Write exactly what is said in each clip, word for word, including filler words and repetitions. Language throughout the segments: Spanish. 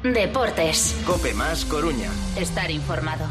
Deportes. COPE más Coruña. Estar informado.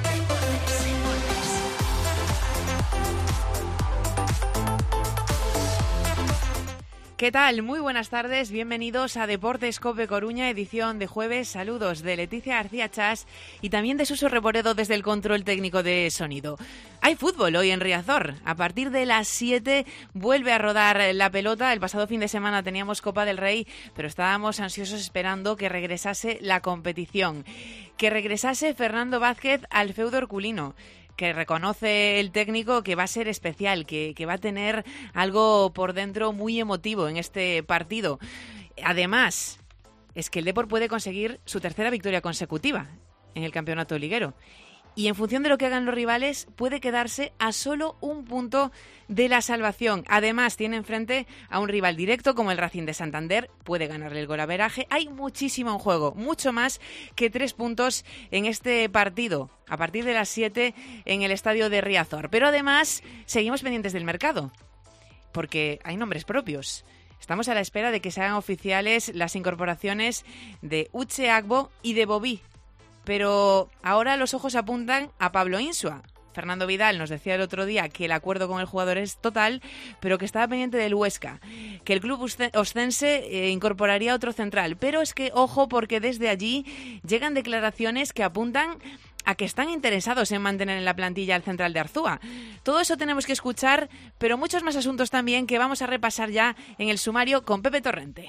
¿Qué tal? Muy buenas tardes, bienvenidos a Deportes COPE Coruña, edición de jueves. Saludos de Leticia García Chas y también de Suso Reboredo desde el control técnico de sonido. Hay fútbol hoy en Riazor. A partir de las siete vuelve a rodar la pelota. El pasado fin de semana teníamos Copa del Rey, pero estábamos ansiosos esperando que regresase la competición. Que regresase Fernando Vázquez al feudo herculino, que reconoce el técnico que va a ser especial, que, que va a tener algo por dentro muy emotivo en este partido. Además, es que el Depor puede conseguir su tercera victoria consecutiva en el campeonato liguero. Y en función de lo que hagan los rivales, puede quedarse a solo un punto de la salvación. Además, tiene enfrente a un rival directo como el Racing de Santander. Puede ganarle el golaveraje. Hay muchísimo en juego, mucho más que tres puntos en este partido, a partir de las siete en el estadio de Riazor. Pero además, seguimos pendientes del mercado, porque hay nombres propios. Estamos a la espera de que se hagan oficiales las incorporaciones de Uche Agbo y de Bobí. Pero ahora los ojos apuntan a Pablo Insua. Fernando Vidal nos decía el otro día que el acuerdo con el jugador es total, pero que estaba pendiente del Huesca, que el club oscense eh, incorporaría otro central. Pero es que, ojo, porque desde allí llegan declaraciones que apuntan a que están interesados en mantener en la plantilla al central de Arzúa. Todo eso tenemos que escuchar, pero muchos más asuntos también que vamos a repasar ya en el sumario con Pepe Torrente.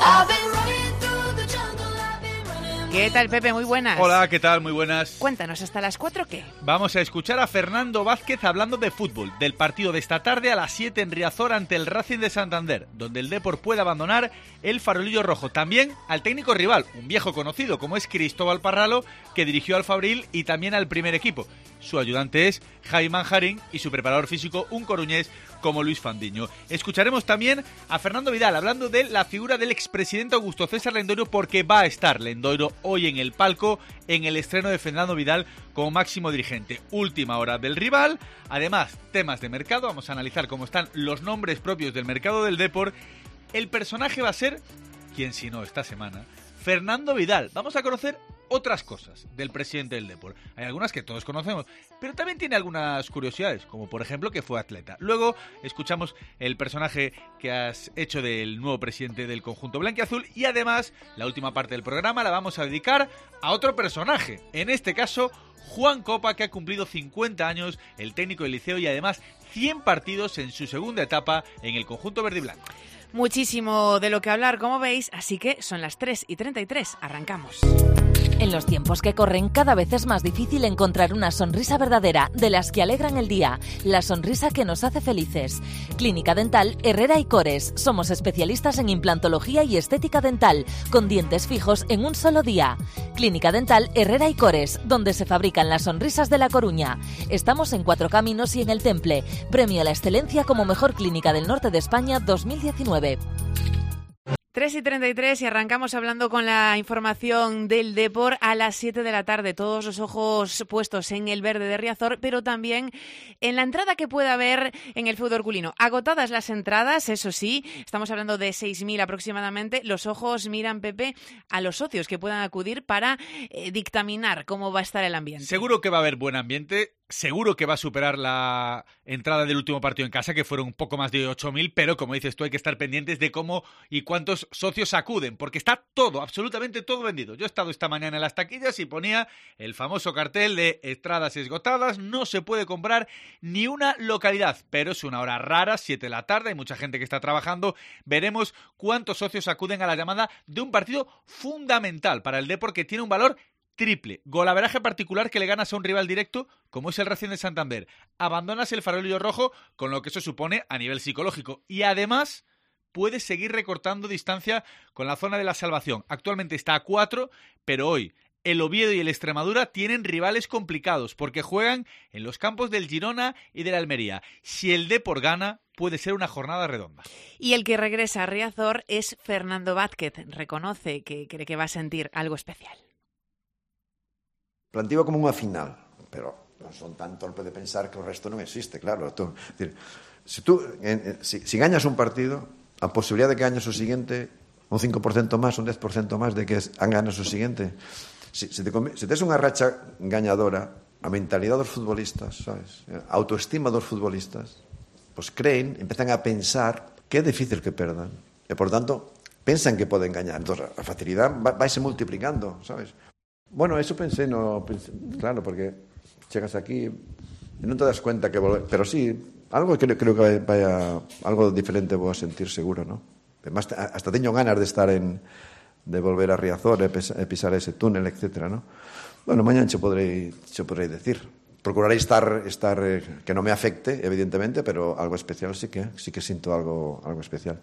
¿Qué tal, Pepe? Muy buenas. Hola, ¿qué tal? Muy buenas. Cuéntanos, ¿hasta las cuatro qué? Vamos a escuchar a Fernando Vázquez hablando de fútbol, del partido de esta tarde a las siete en Riazor ante el Racing de Santander, donde el Depor puede abandonar el farolillo rojo. También al técnico rival, un viejo conocido como es Cristóbal Parralo, que dirigió al Fabril y también al primer equipo. Su ayudante es Jaime Manjarín y su preparador físico, un coruñés como Luis Fandiño. Escucharemos también a Fernando Vidal hablando de la figura del expresidente Augusto César Lendoiro, porque va a estar Lendoiro hoy en el palco en el estreno de Fernando Vidal como máximo dirigente. Última hora del rival, además temas de mercado, vamos a analizar cómo están los nombres propios del mercado del Depor. El personaje va a ser, ¿quién si no esta semana? Fernando Vidal. Vamos a conocer otras cosas del presidente del Depor. Hay algunas que todos conocemos, pero también tiene algunas curiosidades, como por ejemplo que fue atleta. Luego escuchamos el personaje que has hecho del nuevo presidente del conjunto blanquiazul y además la última parte del programa la vamos a dedicar a otro personaje, en este caso Juan Copa, que ha cumplido cincuenta años, el técnico del Liceo, y además cien partidos en su segunda etapa en el conjunto verde y blanco. Muchísimo de lo que hablar, como veis, así que son las tres y treinta y tres, arrancamos. En los tiempos que corren, cada vez es más difícil encontrar una sonrisa verdadera, de las que alegran el día, la sonrisa que nos hace felices. Clínica Dental Herrera y Cores. Somos especialistas en implantología y estética dental, con dientes fijos en un solo día. Clínica Dental Herrera y Cores, donde se fabrican las sonrisas de La Coruña. Estamos en Cuatro Caminos y en El Temple. Premio a la excelencia como mejor clínica del norte de España dos mil diecinueve. tres y treinta y tres y arrancamos hablando con la información del Depor a las siete de la tarde. Todos los ojos puestos en el verde de Riazor, pero también en la entrada que pueda haber en el feudo herculino. Agotadas las entradas, eso sí, estamos hablando de seis mil aproximadamente. Los ojos miran, Pepe, a los socios que puedan acudir para eh, dictaminar cómo va a estar el ambiente. Seguro que va a haber buen ambiente. Seguro que va a superar la entrada del último partido en casa, que fueron un poco más de ocho mil, pero como dices tú, hay que estar pendientes de cómo y cuántos socios acuden, porque está todo, absolutamente todo vendido. Yo he estado esta mañana en las taquillas y ponía el famoso cartel de entradas esgotadas, no se puede comprar ni una localidad, pero es una hora rara, siete de la tarde, hay mucha gente que está trabajando. Veremos cuántos socios acuden a la llamada de un partido fundamental para el Depor, que tiene un valor triple, golaveraje particular que le ganas a un rival directo como es el Racing de Santander, abandonas el farolillo rojo con lo que eso supone a nivel psicológico y además puedes seguir recortando distancia con la zona de la salvación. Actualmente está a cuatro, pero hoy el Oviedo y el Extremadura tienen rivales complicados porque juegan en los campos del Girona y del Almería. Si el Depor gana, puede ser una jornada redonda. Y el que regresa a Riazor es Fernando Vázquez. Reconoce que cree que va a sentir algo especial. Planteo como unha final, pero non son tan torpe de pensar que o resto non existe, claro. Tú, decir, se tú, eh, si, si gañas un partido, a posibilidad de que gañes o siguiente un cinco por ciento más, un diez por ciento más de que han ganado su siguiente. Si, si, te, si tes unha racha gañadora, a mentalidade dos futbolistas, sabes? A autoestima dos futbolistas, pues creen, empezan a pensar que é difícil que perdan. E, por tanto, pensan que poden gañar. Entón, a facilidade vaise multiplicando, sabes? Bueno, eso pensé, no, pensé, claro, porque chegas aquí e non te das cuenta que volver, pero sí, algo creo, creo que vaya, algo diferente vou a sentir seguro, ¿no? Además, hasta teño ganas de estar en, de volver a Riazor e pisar ese túnel, etcétera, ¿no? Bueno, mañana che podrei, che podrei decir. Procurarei estar, estar eh, que non me afecte, evidentemente, pero algo especial sí que, sí que siento algo, algo especial.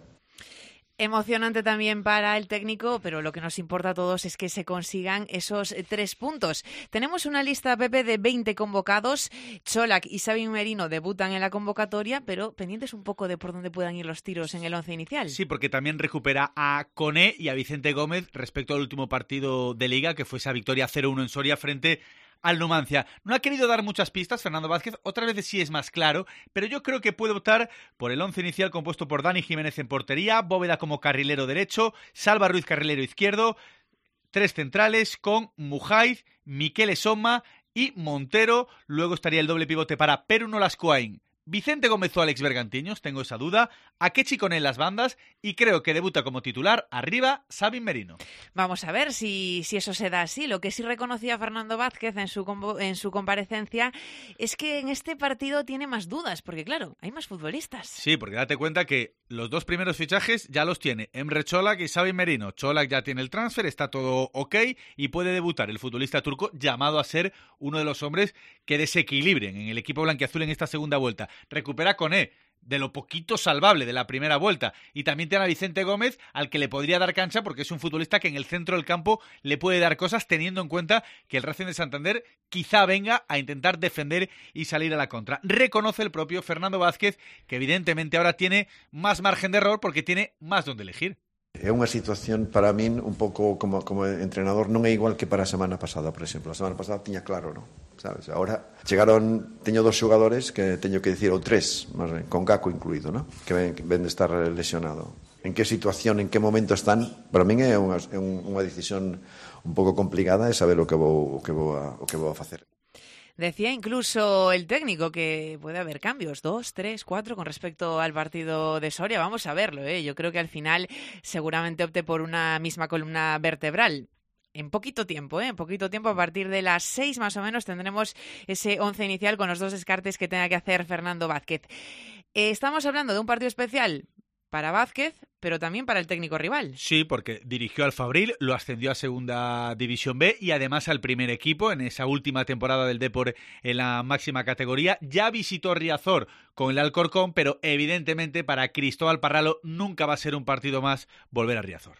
Emocionante también para el técnico, pero lo que nos importa a todos es que se consigan esos tres puntos. Tenemos una lista, Pepe, de veinte convocados. Čolak y Xavi Merino debutan en la convocatoria, pero pendientes un poco de por dónde puedan ir los tiros en el once inicial. Sí, porque también recupera a Koné y a Vicente Gómez respecto al último partido de Liga, que fue esa victoria cero uno en Soria frente al Numancia. No ha querido dar muchas pistas Fernando Vázquez, otras veces sí es más claro, pero yo creo que puede optar por el once inicial compuesto por Dani Jiménez en portería, Bóveda como carrilero derecho, Salva Ruiz carrilero izquierdo, tres centrales con Mujaiz, Miquel Somma y Montero. Luego estaría el doble pivote para Peru Nolascoain, Vicente Gómez o Alex Bergantiños, tengo esa duda, Akechi Koné en las bandas y creo que debuta como titular arriba Xavi Merino. Vamos a ver si, si eso se da así. Lo que sí reconocía Fernando Vázquez en su, en su comparecencia es que en este partido tiene más dudas, porque claro, hay más futbolistas. Sí, porque date cuenta que los dos primeros fichajes ya los tiene Emre Čolak y Xavi Merino. Čolak ya tiene el transfer, está todo ok y puede debutar el futbolista turco llamado a ser uno de los hombres que desequilibren en el equipo blanquiazul en esta segunda vuelta. Recupera Koné, de lo poquito salvable de la primera vuelta, y también tiene a Vicente Gómez, al que le podría dar cancha porque es un futbolista que en el centro del campo le puede dar cosas, teniendo en cuenta que el Racing de Santander quizá venga a intentar defender y salir a la contra. Reconoce el propio Fernando Vázquez que evidentemente ahora tiene más margen de error porque tiene más donde elegir. É unha situación para min un pouco como, como entrenador non é igual que para a semana pasada, por exemplo. A semana pasada tiña claro, non? Sabes? Ahora chegaron, teño dos xogadores que teño que dicir, ou tres, máis ben, con Gaco incluído, non? Que ven, que ven de estar lesionado. En que situación, en que momento están? Para min é unha, é unha decisión un pouco complicada de saber o que vou, o que vou a, o que vou a facer. Decía incluso el técnico que puede haber cambios, dos, tres, cuatro, con respecto al partido de Soria. Vamos a verlo, ¿eh? Yo creo que al final seguramente opte por una misma columna vertebral. En poquito tiempo, ¿eh? En poquito tiempo, a partir de las seis más o menos, tendremos ese once inicial con los dos descartes que tenga que hacer Fernando Vázquez. Eh, estamos hablando de un partido especial para Vázquez, pero también para el técnico rival. Sí, porque dirigió al Fabril, lo ascendió a Segunda División B y además al primer equipo en esa última temporada del Depor en la máxima categoría. Ya visitó Riazor con el Alcorcón, pero evidentemente para Cristóbal Parralo nunca va a ser un partido más volver a Riazor.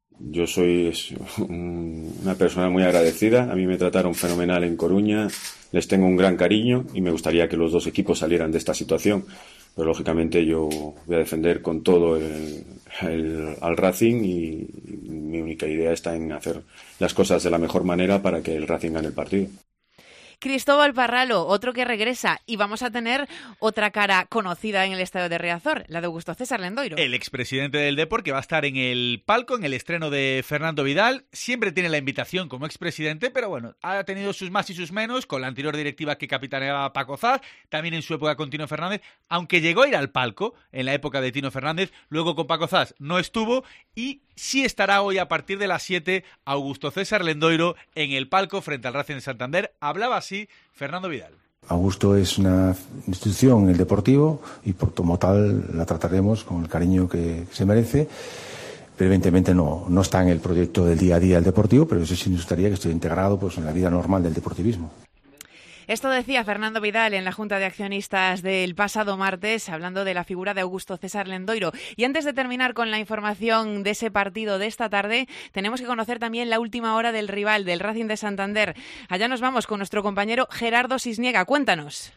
Yo soy una persona muy agradecida, a mí me trataron fenomenal en Coruña, les tengo un gran cariño y me gustaría que los dos equipos salieran de esta situación. Pero lógicamente yo voy a defender con todo el, el, al Racing y, y mi única idea está en hacer las cosas de la mejor manera para que el Racing gane el partido. Cristóbal Parralo, otro que regresa, y vamos a tener otra cara conocida en el estadio de Riazor, la de Augusto César Lendoiro. El expresidente del Depor, que va a estar en el palco en el estreno de Fernando Vidal. Siempre tiene la invitación como expresidente, pero bueno, ha tenido sus más y sus menos con la anterior directiva que capitaneaba Paco Zaz, también en su época con Tino Fernández, aunque llegó a ir al palco en la época de Tino Fernández, luego con Paco Zaz no estuvo y sí estará hoy a partir de las siete Augusto César Lendoiro en el palco frente al Racing de Santander. Hablaba así Fernando Vidal. Augusto es una institución en el deportivo y por como tal la trataremos con el cariño que se merece, pero evidentemente no, no está en el proyecto del día a día del deportivo, pero eso sí nos gustaría que esté integrado pues, en la vida normal del deportivismo. Esto decía Fernando Vidal en la Junta de Accionistas del pasado martes, hablando de la figura de Augusto César Lendoiro. Y antes de terminar con la información de ese partido de esta tarde, tenemos que conocer también la última hora del rival, del Racing de Santander. Allá nos vamos con nuestro compañero Gerardo Sisniega. Cuéntanos.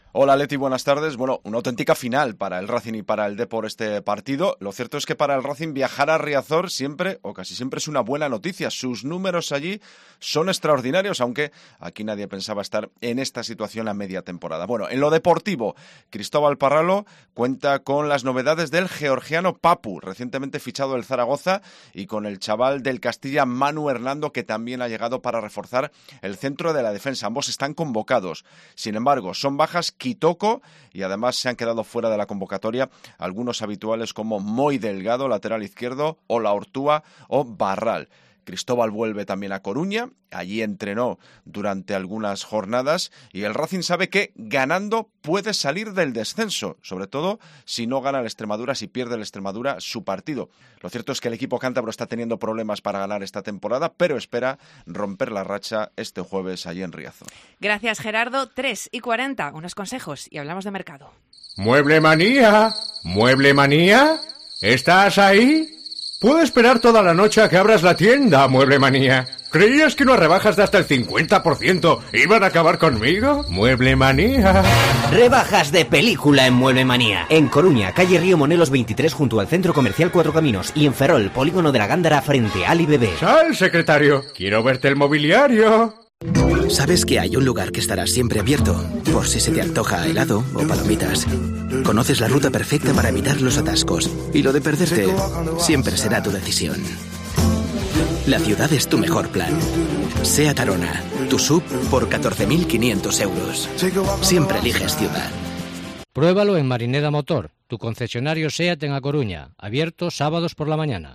Hola Leti, buenas tardes. Bueno, una auténtica final para el Racing y para el Depor este partido. Lo cierto es que para el Racing viajar a Riazor siempre, o casi siempre, es una buena noticia. Sus números allí son extraordinarios, aunque aquí nadie pensaba estar en esta situación a media temporada. Bueno, en lo deportivo, Cristóbal Parralo cuenta con las novedades del georgiano Papu, recientemente fichado del Zaragoza, y con el chaval del Castilla, Manu Hernando, que también ha llegado para reforzar el centro de la defensa. Ambos están convocados. Sin embargo, son bajas Kitoko, y además se han quedado fuera de la convocatoria algunos habituales como Moy Delgado, lateral izquierdo, o La Ortúa o Barral. Cristóbal vuelve también a Coruña, allí entrenó durante algunas jornadas y el Racing sabe que ganando puede salir del descenso, sobre todo si no gana el Extremadura, si pierde el Extremadura su partido. Lo cierto es que el equipo cántabro está teniendo problemas para ganar esta temporada, pero espera romper la racha este jueves allí en Riazor. Gracias, Gerardo. tres y cuarenta, unos consejos y hablamos de mercado. Mueble Manía, Mueble Manía, ¿estás ahí? Puedo esperar toda la noche a que abras la tienda, Mueble Manía. ¿Creías que unas rebajas de hasta el cincuenta por ciento iban a acabar conmigo? Mueble Manía. Rebajas de película en Mueble Manía. En Coruña, calle Río Monelos veintitrés, junto al Centro Comercial Cuatro Caminos. Y en Ferrol, polígono de la Gándara, frente a Ali Bebé. Sal, secretario. Quiero verte el mobiliario. ¿Sabes que hay un lugar que estará siempre abierto? Por si se te antoja helado o palomitas. Conoces la ruta perfecta para evitar los atascos. Y lo de perderte siempre será tu decisión. La ciudad es tu mejor plan. SEAT Arona, tu sub por catorce mil quinientos euros. Siempre eliges ciudad. Pruébalo en Marineda Motor, tu concesionario SEAT en A Coruña. Abierto sábados por la mañana.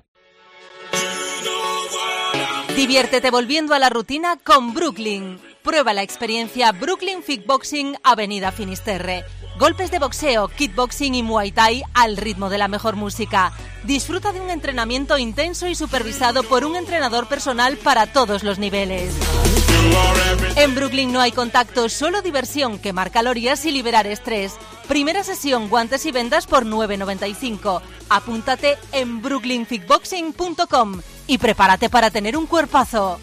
Diviértete volviendo a la rutina con Brooklyn. Prueba la experiencia Brooklyn Fitboxing Avenida Finisterre. Golpes de boxeo, kickboxing y muay thai al ritmo de la mejor música. Disfruta de un entrenamiento intenso y supervisado por un entrenador personal para todos los niveles. En Brooklyn no hay contacto, solo diversión, quemar calorías y liberar estrés. Primera sesión, guantes y vendas por nueve noventa y cinco. Apúntate en brooklyn fitboxing punto com y prepárate para tener un cuerpazo.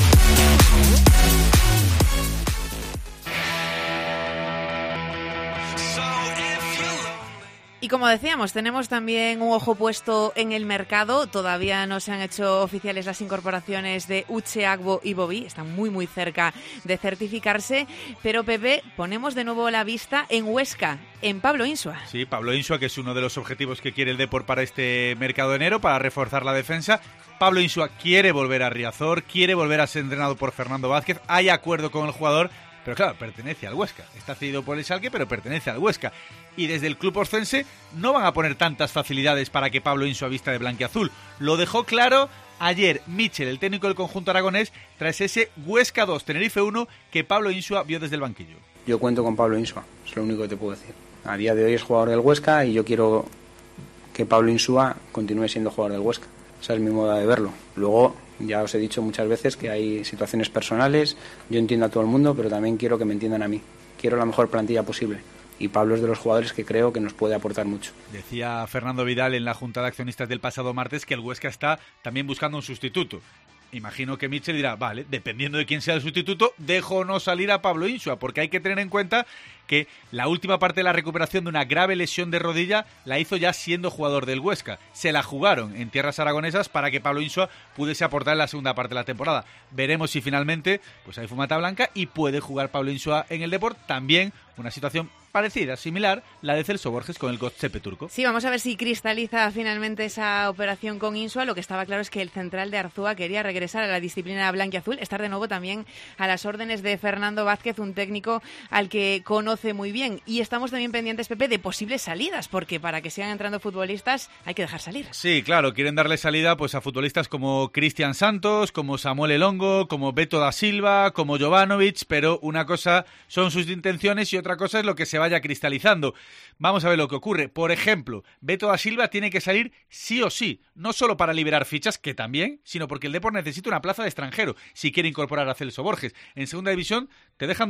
Y como decíamos, tenemos también un ojo puesto en el mercado. Todavía no se han hecho oficiales las incorporaciones de Uche, Agbo y Bobby. Están muy, muy cerca de certificarse. Pero, Pepe, ponemos de nuevo la vista en Huesca, en Pablo Insua. Sí, Pablo Insua, que es uno de los objetivos que quiere el Depor para este mercado de enero, para reforzar la defensa. Pablo Insua quiere volver a Riazor, quiere volver a ser entrenado por Fernando Vázquez. Hay acuerdo con el jugador, pero claro, pertenece al Huesca. Está cedido por el Schalke, pero pertenece al Huesca. Y desde el club oscense no van a poner tantas facilidades para que Pablo Insua vista de blanquiazul. Lo dejó claro ayer Michel, el técnico del conjunto aragonés, tras ese Huesca dos, Tenerife uno, que Pablo Insua vio desde el banquillo. Yo cuento con Pablo Insua, es lo único que te puedo decir. A día de hoy es jugador del Huesca y yo quiero que Pablo Insua continúe siendo jugador del Huesca. Esa es mi moda de verlo. Luego, ya os he dicho muchas veces que hay situaciones personales, yo entiendo a todo el mundo, pero también quiero que me entiendan a mí. Quiero la mejor plantilla posible. Y Pablo es de los jugadores que creo que nos puede aportar mucho. Decía Fernando Vidal en la Junta de Accionistas del pasado martes que el Huesca está también buscando un sustituto. Imagino que Michel dirá, vale, dependiendo de quién sea el sustituto, dejo o no salir a Pablo Insua, porque hay que tener en cuenta que la última parte de la recuperación de una grave lesión de rodilla la hizo ya siendo jugador del Huesca. Se la jugaron en tierras aragonesas para que Pablo Insua pudiese aportar en la segunda parte de la temporada. Veremos si finalmente pues hay fumata blanca y puede jugar Pablo Insua en el Depor. También una situación parecida, similar, la de Celso Borges con el Göztepe turco. Sí, vamos a ver si cristaliza finalmente esa operación con Insua. Lo que estaba claro es que el central de Arzúa quería regresar a la disciplina blanquiazul, estar de nuevo también a las órdenes de Fernando Vázquez, un técnico al que conoce muy bien. Y estamos también pendientes, Pepe, de posibles salidas, porque para que sigan entrando futbolistas hay que dejar salir. Sí, claro, quieren darle salida pues a futbolistas como Cristian Santos, como Samuel Elongo, como Beto da Silva, como Jovanovic, pero una cosa son sus intenciones y otra cosa es lo que se vaya cristalizando. Vamos a ver lo que ocurre. Por ejemplo, Beto da Silva tiene que salir sí o sí, no solo para liberar fichas, que también, sino porque el Depor necesita una plaza de extranjero si quiere incorporar a Celso Borges. En segunda división te dejan dos.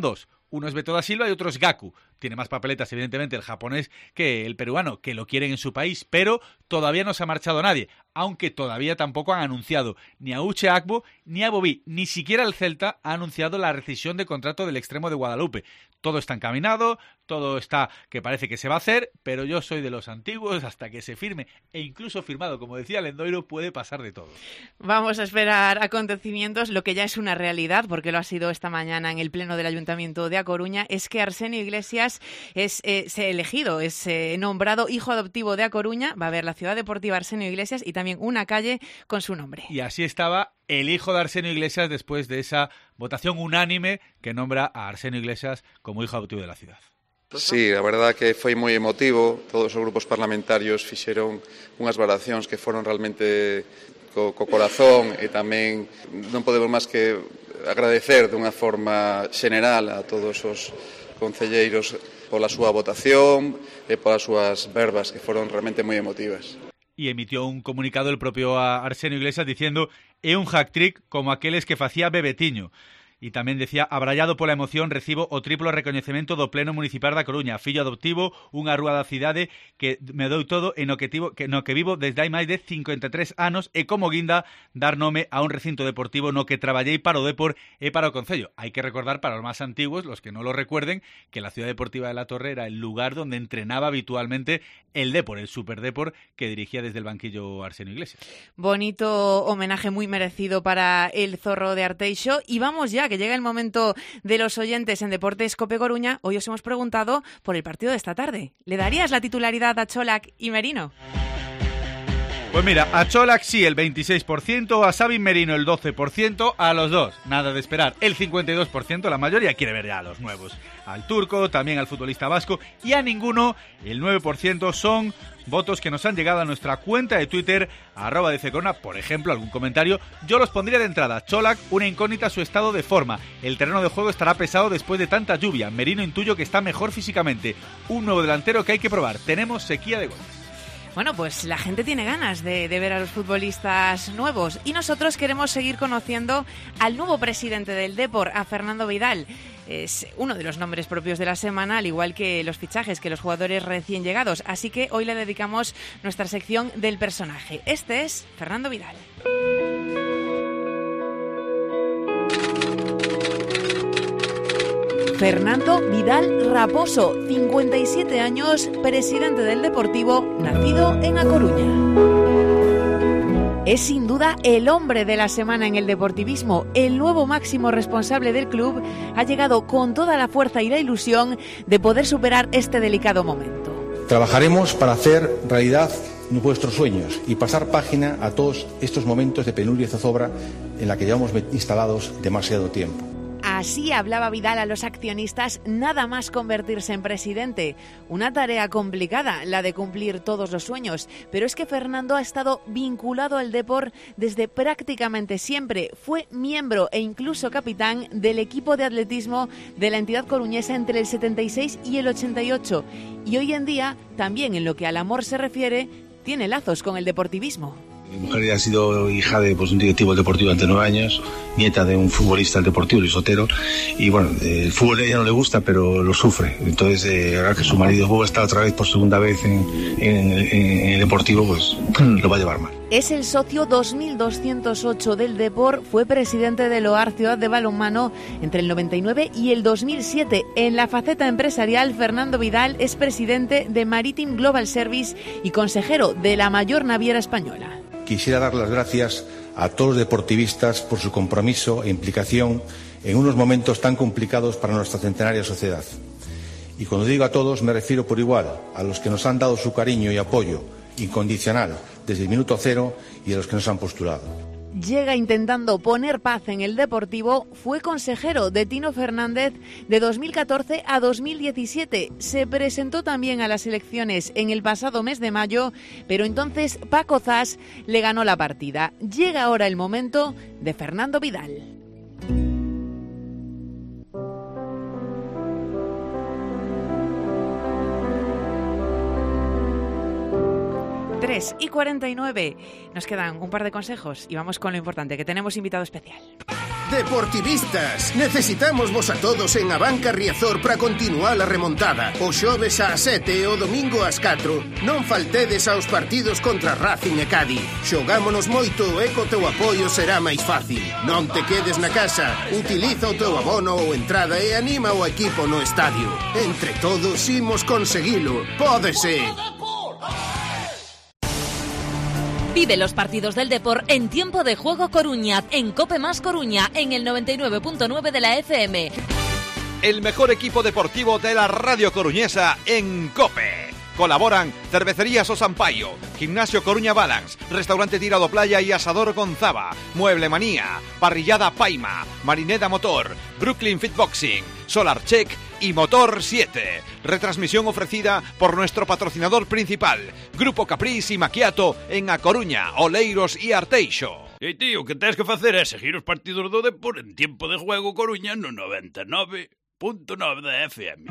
Uno es Beto da Silva y otro es Gaku. Tiene más papeletas, evidentemente, el japonés que el peruano, que lo quieren en su país, pero todavía no se ha marchado nadie, aunque todavía tampoco han anunciado ni a Uche Agbo ni a Bobby, ni siquiera el Celta ha anunciado la rescisión de contrato del extremo de Guadalupe. Todo está encaminado, todo está que parece que se va a hacer, pero yo soy de los antiguos, hasta que se firme, e incluso firmado, como decía Lendoiro, puede pasar de todo. Vamos a esperar acontecimientos. Lo que ya es una realidad, porque lo ha sido esta mañana en el Pleno del Ayuntamiento de A Coruña, es que Arsenio Iglesias es eh, se elegido, es eh, nombrado hijo adoptivo de A Coruña. Va a haber la Ciudad Deportiva Arsenio Iglesias y también una calle con su nombre. Y así estaba el hijo de Arsenio Iglesias después de esa votación unánime que nombra a Arsenio Iglesias como hijo adoptivo de la ciudad. Sí, a verdade que foi moi emotivo. Todos os grupos parlamentarios fixeron unhas valoracións que foron realmente co, co corazón, e tamén non podemos máis que agradecer dunha forma xeneral a todos os concelleiros pola súa votación e polas súas verbas, que foron realmente moi emotivas. Y emitió un comunicado el propio Arsenio Iglesias diciendo é un hat-trick como aqueles que facía Bebetiño. E tamén decía, abrallado pola emoción, recibo o triplo recoñecemento do Pleno Municipal da Coruña, fillo adoptivo, unha rúa da cidade que me dou todo e no que, tivo, que, no que vivo desde hai máis de cincuenta e tres anos, e como guinda dar nome a un recinto deportivo no que traballei para o Depor e para o Concello. Hai que recordar para os máis antiguos, los que non lo recuerden, que la Ciudad Deportiva de la Torre era el lugar donde entrenaba habitualmente el Depor, el Super Depor, que dirigía desde el banquillo Arsenio Iglesias. Bonito homenaje muy merecido para el Zorro de Arteixo. Y vamos ya, que llega el momento de los oyentes en Deportes Cope Coruña. Hoy os hemos preguntado por el partido de esta tarde. ¿Le darías la titularidad a Čolak y Merino? Pues mira, a Čolak sí, el veintiséis por ciento, a Sabin Merino el doce por ciento, a los dos, nada de esperar, el cincuenta y dos por ciento, la mayoría quiere ver ya a los nuevos. Al turco, también al futbolista vasco, y a ninguno, el nueve por ciento, son votos que nos han llegado a nuestra cuenta de Twitter, arroba D C Corona. Por ejemplo, algún comentario, yo los pondría de entrada. Čolak, una incógnita su estado de forma. El terreno de juego estará pesado después de tanta lluvia. Merino intuyo que está mejor físicamente. Un nuevo delantero que hay que probar. Tenemos sequía de goles. Bueno, pues la gente tiene ganas de, de ver a los futbolistas nuevos y nosotros queremos seguir conociendo al nuevo presidente del Depor, a Fernando Vidal. Es uno de los nombres propios de la semana, al igual que los fichajes, que los jugadores recién llegados. Así que hoy le dedicamos nuestra sección del personaje. Este es Fernando Vidal. Fernando Vidal Raposo, cincuenta y siete años, presidente del Deportivo, nacido en A Coruña. Es sin duda el hombre de la semana en el deportivismo. El nuevo máximo responsable del club ha llegado con toda la fuerza y la ilusión de poder superar este delicado momento. Trabajaremos para hacer realidad vuestros sueños y pasar página a todos estos momentos de penuria y zozobra en la que llevamos instalados demasiado tiempo. Así hablaba Vidal a los accionistas nada más convertirse en presidente. Una tarea complicada, la de cumplir todos los sueños. Pero es que Fernando ha estado vinculado al Depor desde prácticamente siempre. Fue miembro e incluso capitán del equipo de atletismo de la entidad coruñesa entre el setenta y seis y el ochenta y ocho. Y hoy en día, también en lo que al amor se refiere, tiene lazos con el deportivismo. Mi mujer ya ha sido hija de pues, un directivo del Deportivo durante nueve años, nieta de un futbolista del Deportivo, Luis Otero, y bueno, el fútbol a ella no le gusta, pero lo sufre. Entonces, eh, ahora que su marido va a estar otra vez por segunda vez en, en, en el Deportivo, pues lo va a llevar mal. Es el socio dos mil doscientos ocho del Depor, fue presidente del O A R Ciudad de Balonmano entre el noventa y nueve y el dos mil siete. En la faceta empresarial, Fernando Vidal es presidente de Maritime Global Service y consejero de la mayor naviera española. Quisiera dar las gracias a todos los deportivistas por su compromiso e implicación en unos momentos tan complicados para nuestra centenaria sociedad. Y cuando digo a todos me refiero por igual a los que nos han dado su cariño y apoyo incondicional desde el minuto cero y a los que nos han postulado. Llega intentando poner paz en el Deportivo, fue consejero de Tino Fernández de dos mil catorce a dos mil diecisiete. Se presentó también a las elecciones en el pasado mes de mayo, pero entonces Paco Zas le ganó la partida. Llega ahora el momento de Fernando Vidal. tres y cuarenta y nueve. Nos quedan un par de consejos y vamos con lo importante, que tenemos invitado especial. Deportivistas, necesitamos vos a todos en a banca Riazor para continuar a remontada. O xoves ás sete e o domingo ás catro. Non faltedes aos partidos contra Racing e Cádiz. Xogámonos moito e co teu apoio será máis fácil. Non te quedes na casa, utiliza o teu abono ou entrada e anima o equipo no estadio. Entre todos imos conseguilo. Pódese. Vive los partidos del Depor en Tiempo de Juego Coruña, en Cope Más Coruña, en el noventa y nueve punto nueve de la F M. El mejor equipo deportivo de la radio coruñesa en Cope. Colaboran Cervecería Sosampaio, Gimnasio Coruña Balance, Restaurante Tirado Playa y Asador Gonzaba, Mueble Manía, Parrillada Paima, Marineda Motor, Brooklyn Fitboxing, Solar Check y Motor siete. Retransmisión ofrecida por nuestro patrocinador principal, Grupo Caprice y Macchiato en A Coruña, Oleiros y Arteixo. E tío, o que tens que facer é seguir os partidos do Depor en Tiempo de Juego Coruña no noventa e nove punto nove da F M.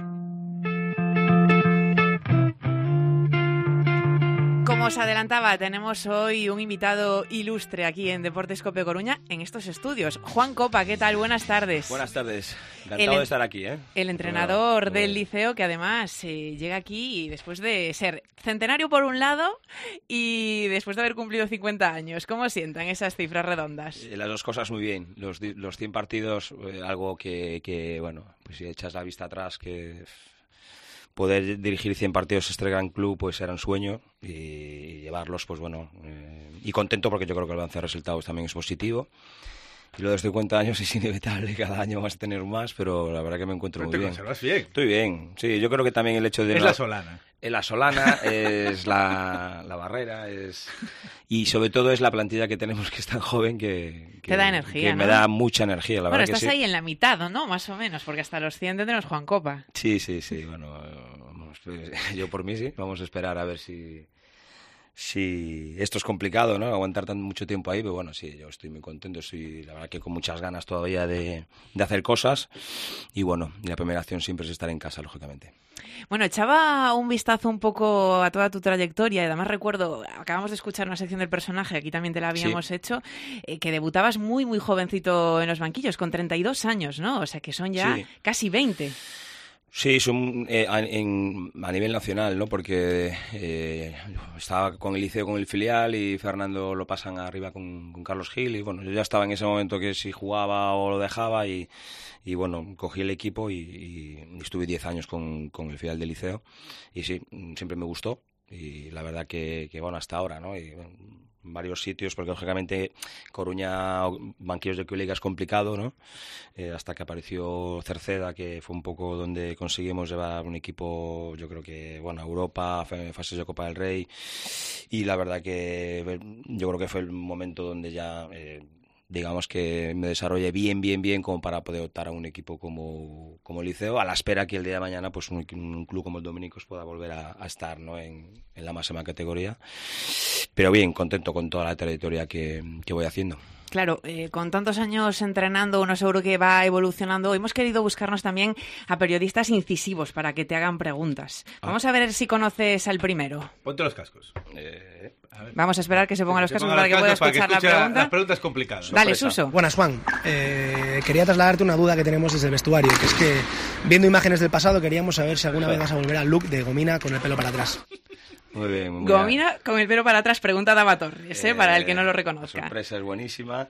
Como os adelantaba, tenemos hoy un invitado ilustre aquí en Deportes Cope Coruña, en estos estudios. Juan Copa, ¿qué tal? Buenas tardes. Buenas tardes. Encantado el, de estar aquí, ¿eh? El entrenador bueno, del Liceo, que además eh, llega aquí después de ser centenario por un lado y después de haber cumplido cincuenta años. ¿Cómo sientan esas cifras redondas? Eh, las dos cosas muy bien. Los, los cien partidos, eh, algo que, que, bueno, pues si echas la vista atrás, que... Poder dirigir cien partidos a este gran club pues era un sueño y llevarlos, pues bueno, eh, y contento porque yo creo que el balance de resultados también es positivo. Y lo de los cincuenta años es inevitable, cada año vas a tener más, pero la verdad que me encuentro muy bien. ¿Te conservas bien? Estoy bien, sí, yo creo que también el hecho de... Es no, la solana. Es la solana, es la, la barrera, es y sobre todo es la plantilla que tenemos que es tan joven que... que Te da energía, que ¿no? me da mucha energía, la bueno, verdad que sí. Bueno, estás ahí en la mitad, ¿no? Más o menos, porque hasta los cien tendremos Juan Copa. Sí, sí, sí, bueno, vamos, pues, yo por mí sí, vamos a esperar a ver si... Sí, esto es complicado, ¿no? Aguantar tan mucho tiempo ahí, pero bueno, sí, yo estoy muy contento, estoy la verdad que con muchas ganas todavía de, de hacer cosas y bueno, la primera acción siempre es estar en casa, lógicamente. Bueno, echaba un vistazo un poco a toda tu trayectoria y además recuerdo, acabamos de escuchar una sección del personaje, aquí también te la habíamos sí. hecho, eh, que debutabas muy, muy jovencito en los banquillos, con treinta y dos años, ¿no? O sea que son ya sí. casi veinte. Sí, son, eh, a, en, a nivel nacional, ¿no? Porque eh, estaba con el Liceo, con el filial y Fernando lo pasan arriba con, con Carlos Gil y bueno, yo ya estaba en ese momento que si jugaba o lo dejaba y, y bueno, cogí el equipo y, y estuve diez años con, con el filial del Liceo y sí, siempre me gustó y la verdad que, que bueno, hasta ahora, ¿no? Y, bueno, varios sitios, porque lógicamente Coruña, banquillos de Q-Liga es complicado, ¿no? Eh, hasta que apareció Cerceda, que fue un poco donde conseguimos llevar un equipo, yo creo que, bueno, a Europa, fases de Copa del Rey, y la verdad que yo creo que fue el momento donde ya... Eh, digamos que me desarrolle bien, bien, bien como para poder optar a un equipo como, como el Liceo, a la espera que el día de mañana pues un, un club como el Dominicos pueda volver a, a estar, ¿no? en, en la máxima categoría. Pero bien, contento con toda la trayectoria que, que voy haciendo. Claro, eh, con tantos años entrenando, uno seguro que va evolucionando. Hemos querido buscarnos también a periodistas incisivos para que te hagan preguntas. Vamos ah. a ver si conoces al primero. Ponte los cascos. Eh, a Vamos a esperar que se pongan los cascos ponga para los que pueda para escuchar que la pregunta. Las preguntas complicadas. Dale, Suso. Buenas, Juan. Eh, quería trasladarte una duda que tenemos desde el vestuario, que es que, viendo imágenes del pasado, queríamos saber si alguna vez vas a volver al look de Gomina con el pelo para atrás. Muy bien, muy Gomina bien. con el pelo para atrás, pregunta Dava Torres, eh, para el que no lo reconozca. La sorpresa es buenísima.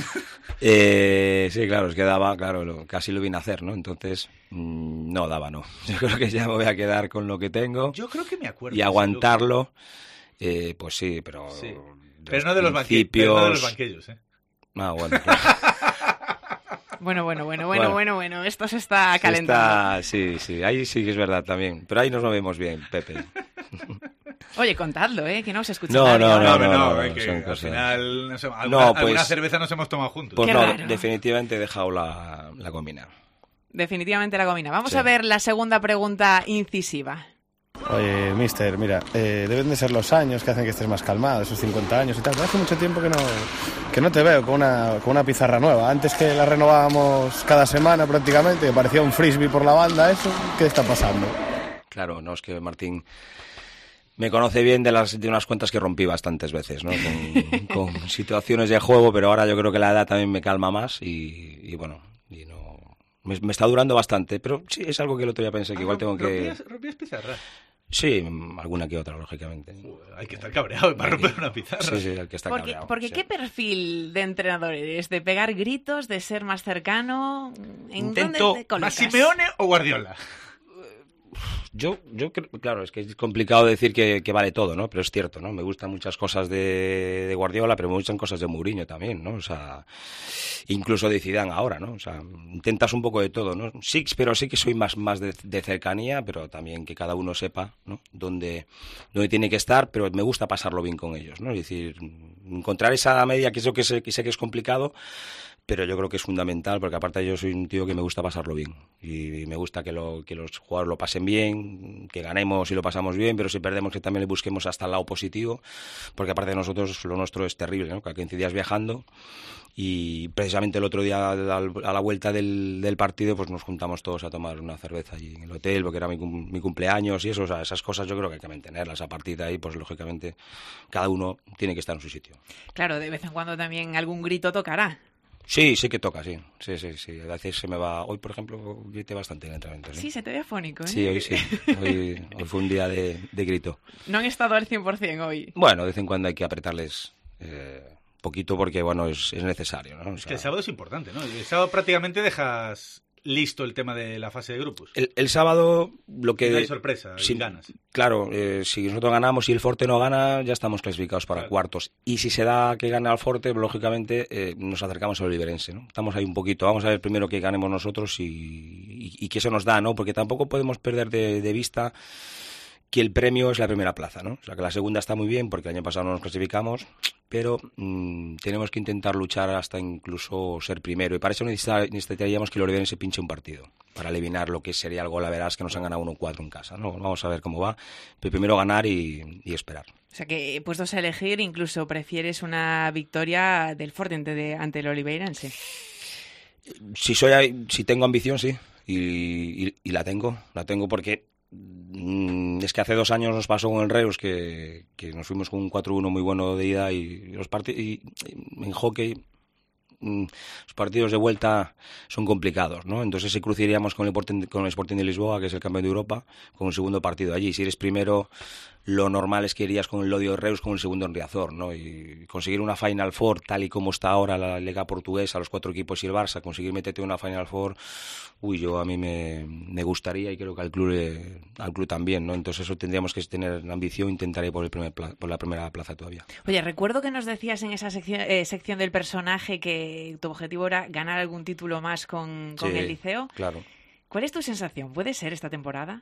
eh, sí, claro, es que Dava, claro, lo, casi lo vine a hacer, ¿no? Entonces, mmm, no, Dava no. Yo creo que ya me voy a quedar con lo que tengo. Yo creo que me acuerdo. Y aguantarlo, eh, pues sí, pero... Sí. Pero no de los banquillos, pero no de los banquillos, ¿eh? Ah, bueno, claro. Bueno, bueno, bueno, bueno, bueno, bueno, esto se está calentando. Está, sí, sí, ahí sí que es verdad también. Pero ahí nos vemos bien, Pepe. Oye, contadlo, ¿eh? Que no se escucha no, nadie. No, no, no, no, no, no, no que son al cosas. final no sé, alguna, no, pues, alguna cerveza nos hemos tomado juntos. Pues Qué no, raro. definitivamente he dejado la, la Gomina. Definitivamente la Gomina. Vamos sí. a ver la segunda pregunta incisiva. Oye, mister, mira, eh, deben de ser los años que hacen que estés más calmado, esos cincuenta años y tal. Pero hace mucho tiempo que no, que no te veo con una, con una pizarra nueva. Antes que la renovábamos cada semana prácticamente, parecía un frisbee por la banda, eso, ¿qué está pasando? Claro, no, es que Martín Me conoce bien de las de unas cuentas que rompí bastantes veces, ¿no? Con, con situaciones de juego, pero ahora yo creo que la edad también me calma más y, y bueno, y no me, me está durando bastante, pero sí, es algo que el otro día pensé que Ah, igual tengo que... ¿Rompías, rompías pizarras? Sí, alguna que otra, lógicamente. Joder, hay que estar cabreado para romper una pizarra. Sí, sí, hay que estar Porque, cabreado. porque sí. ¿qué perfil de entrenador eres? ¿De pegar gritos? ¿De ser más cercano? ¿En Intento dónde te colocas? ¿más Simeone o Guardiola? Yo, yo creo, claro, es que es complicado decir que, que vale todo, ¿no? Pero es cierto, ¿no? Me gustan muchas cosas de, de Guardiola, pero me gustan cosas de Mourinho también, ¿no? O sea, incluso de Zidane ahora, ¿no? O sea, intentas un poco de todo, ¿no? Sí, pero sí que soy más, más de, de cercanía, pero también que cada uno sepa, ¿no? Dónde, dónde tiene que estar, pero me gusta pasarlo bien con ellos, ¿no? Es decir, encontrar esa media, que es lo que sé, que sé que es complicado, pero yo creo que es fundamental, porque aparte yo soy un tío que me gusta pasarlo bien y me gusta que, lo, que los jugadores lo pasen bien, que ganemos y lo pasamos bien, pero si perdemos que también le busquemos hasta el lado positivo, porque aparte de nosotros lo nuestro es terrible, ¿no? Cada quince días viajando y precisamente el otro día a la, a la vuelta del, del partido pues nos juntamos todos a tomar una cerveza allí en el hotel porque era mi, mi cumpleaños y eso, o sea, esas cosas yo creo que hay que mantenerlas. A partir de ahí pues lógicamente cada uno tiene que estar en su sitio. Claro, de vez en cuando también algún grito tocará. Sí, sí que toca, sí. Sí, sí, sí. A veces se me va... Hoy, por ejemplo, grité bastante en el entrenamiento. Sí, sí se te ve afónico, ¿eh? Sí, hoy sí. Hoy, hoy fue un día de, de grito. No han estado al cien por cien hoy. Bueno, de vez en cuando hay que apretarles eh, poquito porque, bueno, es, es necesario, ¿no? O sea, es que el sábado es importante, ¿no? El sábado prácticamente dejas listo el tema de la fase de grupos. El, el sábado lo que... No hay sorpresa, si, ganas. Claro, eh, si nosotros ganamos y el Forte no gana, ya estamos clasificados para claro. cuartos. Y si se da que gane al Forte, lógicamente eh, nos acercamos al Oliverense, ¿no? Estamos ahí un poquito. Vamos a ver primero que ganemos nosotros y, y, y que eso nos da, ¿no? Porque tampoco podemos perder de, de vista que el premio es la primera plaza, ¿no? O sea, que la segunda está muy bien porque el año pasado no nos clasificamos, pero mmm, tenemos que intentar luchar hasta incluso ser primero. Y para eso necesitaríamos que el Oliverense se pinche un partido, para eliminar lo que sería el Golaveras, que nos han ganado uno cuatro en casa, ¿no? Vamos a ver cómo va. Pero primero ganar y, y esperar. O sea, que puestos a elegir, incluso prefieres una victoria del Forte ante, ante el Oliveirense. Si, soy, si tengo ambición, sí. Y, y, y la tengo. La tengo porque... Es que hace dos años nos pasó con el Reus que, que nos fuimos con un cuatro uno muy bueno de ida y los partidos y en hockey los partidos de vuelta son complicados, ¿no? Entonces se cruzaríamos con el Sporting, con el Sporting de Lisboa, que es el campeón de Europa, con el segundo partido allí. Si eres primero, lo normal es que irías con el Lodio de Reus con el segundo en Riazor, ¿no? Y conseguir una Final Four tal y como está ahora la Liga Portuguesa, los cuatro equipos y el Barça, conseguir meterte una Final Four, uy, yo a mí me, me gustaría y creo que al club, eh, al club también, ¿no? Entonces eso tendríamos que tener ambición, intentar ir por, el primer pla- por la primera plaza todavía. Oye, recuerdo que nos decías en esa sección, eh, sección del personaje que tu objetivo era ganar algún título más con, con sí, el Liceo. Claro. ¿Cuál es tu sensación? ¿Puede ser esta temporada?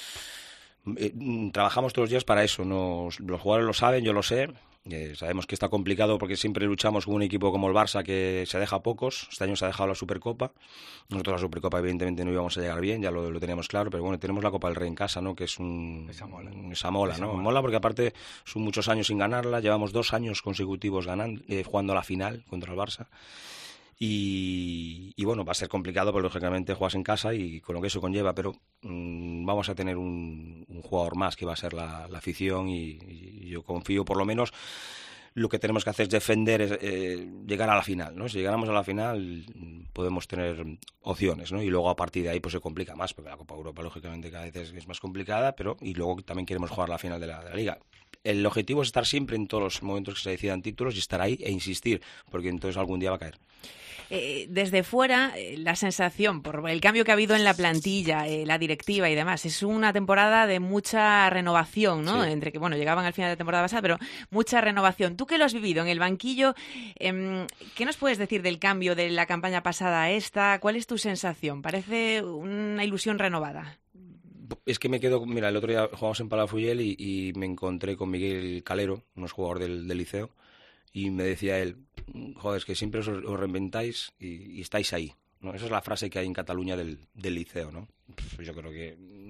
Eh, trabajamos todos los días para eso, ¿no? Los jugadores lo saben, yo lo sé. Eh, sabemos que está complicado porque siempre luchamos con un equipo como el Barça que se deja pocos. Este año se ha dejado la Supercopa. Nosotros la Supercopa evidentemente no íbamos a llegar bien, ya lo, lo teníamos claro, pero bueno, tenemos la Copa del Rey en casa, ¿no? Que es un... Esa mola. Esa mola, ¿no? Mola. mola porque aparte son muchos años sin ganarla, llevamos dos años consecutivos ganando, eh, jugando a la final contra el Barça. Y, y bueno, va a ser complicado porque lógicamente juegas en casa y con lo que eso conlleva, pero mmm, vamos a tener un, un jugador más que va a ser la, la afición y, y yo confío, por lo menos lo que tenemos que hacer es defender, es, eh, llegar a la final, ¿no? Si llegáramos a la final podemos tener opciones, ¿no? Y luego a partir de ahí pues se complica más porque la Copa Europa lógicamente cada vez es, es más complicada, pero y luego también queremos jugar la final de la, de la Liga. El objetivo es estar siempre en todos los momentos que se decidan títulos y estar ahí e insistir, porque entonces algún día va a caer. Eh, desde fuera, eh, la sensación, por el cambio que ha habido en la plantilla, eh, la directiva y demás, es una temporada de mucha renovación, ¿no? Sí. Entre que, bueno, llegaban al final de la temporada pasada, pero mucha renovación. Tú que lo has vivido en el banquillo, eh, ¿qué nos puedes decir del cambio de la campaña pasada a esta? ¿Cuál es tu sensación? Parece una ilusión renovada. Es que me quedo, mira, el otro día jugamos en Palafrugell y, y me encontré con Miguel Calero, un jugador del, del Liceo, y me decía él, joder, es que siempre os, os reinventáis y, y estáis ahí, ¿no? Esa es la frase que hay en Cataluña del, del Liceo, ¿no? Pues yo creo que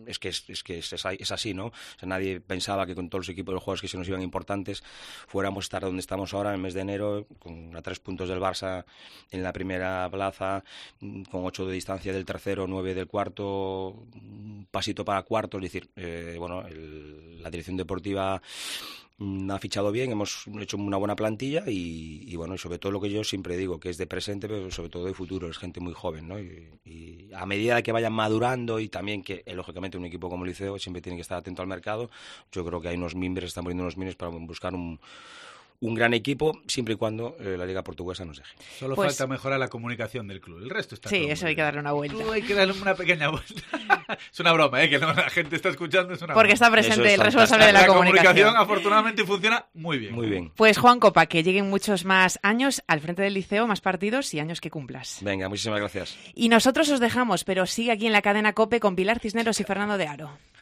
es que es, es que es, es así, ¿no? O sea, nadie pensaba que con todos los equipos de los jugadores que se nos iban importantes fuéramos a estar donde estamos ahora en el mes de enero, con a tres puntos del Barça en la primera plaza, con ocho de distancia del tercero, nueve del cuarto, un pasito para cuarto, es decir, eh, bueno, el, la dirección deportiva ha fichado bien, hemos hecho una buena plantilla y, y bueno, y sobre todo lo que yo siempre digo, que es de presente, pero sobre todo de futuro, es gente muy joven, ¿no? Y, y a medida que vayan madurando y también que, eh, lógicamente, un equipo como el Liceo siempre tiene que estar atento al mercado, yo creo que hay unos mimbres, están poniendo unos mimbres para buscar un... un gran equipo, siempre y cuando eh, la Liga Portuguesa nos deje. Solo Pues- falta mejorar la comunicación del club. El resto está Sí, todo eso muy hay que bien. darle una vuelta. Tú hay que darle una pequeña vuelta. Es una broma, ¿eh? Que no, la gente está escuchando. Es una Porque broma. está presente el responsable de la, la comunicación. comunicación. Afortunadamente funciona muy bien. Muy bien. Pues Juan Copa, que lleguen muchos más años al frente del Liceo, más partidos y años que cumplas. Venga, muchísimas gracias. Y nosotros os dejamos, pero sigue aquí en la cadena COPE con Pilar Cisneros y Fernando de Aro.